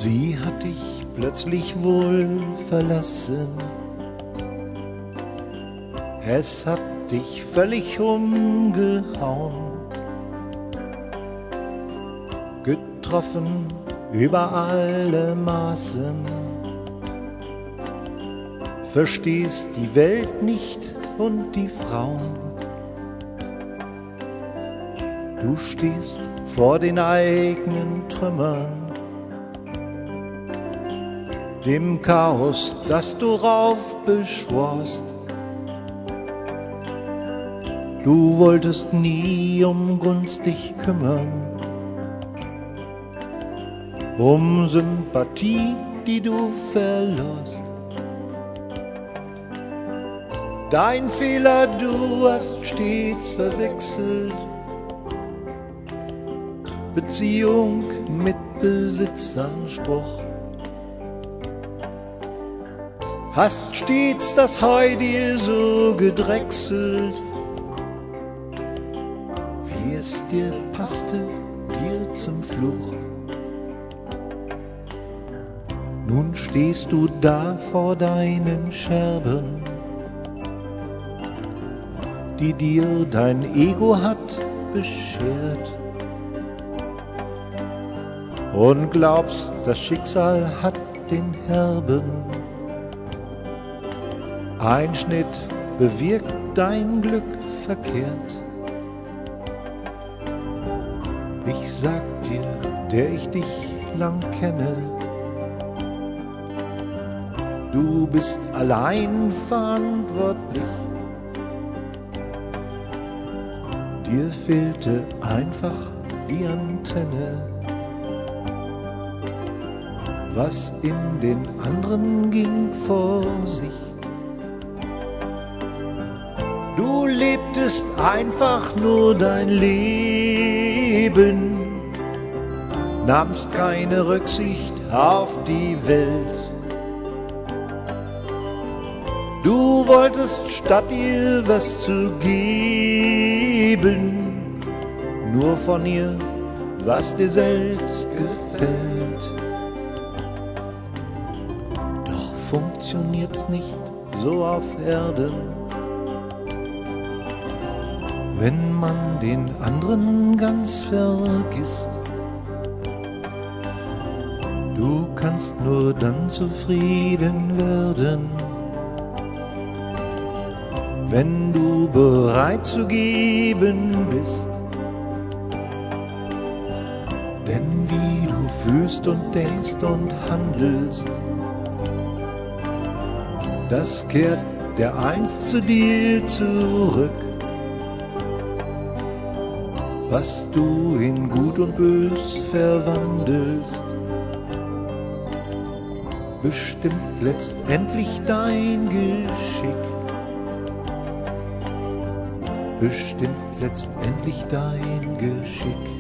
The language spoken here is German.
Sie hat dich plötzlich wohl verlassen. Es hat dich völlig umgehauen. Getroffen über alle Maßen. Verstehst die Welt nicht und die Frauen. Du stehst vor den eigenen Trümmern, dem Chaos, das du raufbeschworst. Du wolltest nie um Gunst dich kümmern, um Sympathie, die du verlorst. Dein Fehler, du hast stets verwechselt Beziehung mit Besitzanspruch. Hast stets das Heu dir so gedrechselt, wie es dir passte, dir zum Fluch. Nun stehst du da vor deinen Scherben, die dir dein Ego hat beschert, und glaubst, das Schicksal hat den herben Einschnitt bewirkt dein Glück verkehrt. Ich sag dir, der ich dich lang kenne, du bist allein verantwortlich. Dir fehlte einfach die Antenne. Was in den anderen ging vor sich. Du lebtest einfach nur dein Leben, nahmst keine Rücksicht auf die Welt. Du wolltest statt ihr was zu geben, nur von ihr, was dir selbst gefällt. Doch funktioniert's nicht so auf Erden, wenn man den anderen ganz vergisst. Du kannst nur dann zufrieden werden, wenn du bereit zu geben bist. Denn wie du fühlst und denkst und handelst, das kehrt dereinst zu dir zurück. Was du in Gut und Bös verwandelst, bestimmt letztendlich dein Geschick. Bestimmt letztendlich dein Geschick.